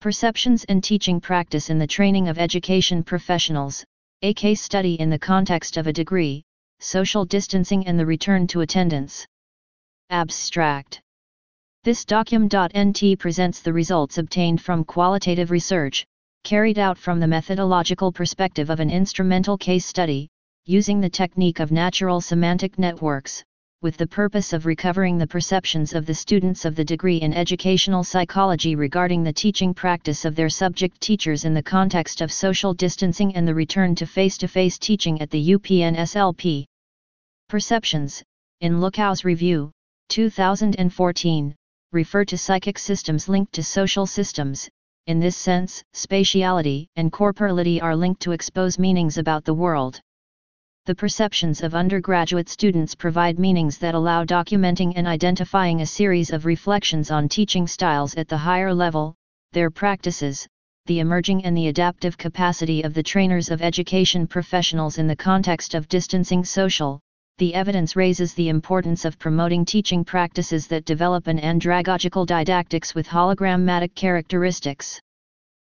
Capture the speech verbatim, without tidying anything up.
Perceptions and Teaching Practice in the Training of Education Professionals, a Case Study in the Context of a Degree, Social Distancing and the Return to Attendance. Abstract. This document.nt presents the results obtained from qualitative research, carried out from the methodological perspective of an instrumental case study, using the technique of natural semantic networks, with the purpose of recovering the perceptions of the students of the degree in educational psychology regarding the teaching practice of their subject teachers in the context of social distancing and the return to face-to-face teaching at the U P N S L P. Perceptions, in Lookow's review, two thousand fourteen, refer to psychic systems linked to social systems. In this sense, spatiality and corporality are linked to expose meanings about the world. The perceptions of undergraduate students provide meanings that allow documenting and identifying a series of reflections on teaching styles at the higher level, their practices, the emerging and the adaptive capacity of the trainers of education professionals in the context of distancing social. The evidence raises the importance of promoting teaching practices that develop an andragogical didactics with hologrammatic characteristics.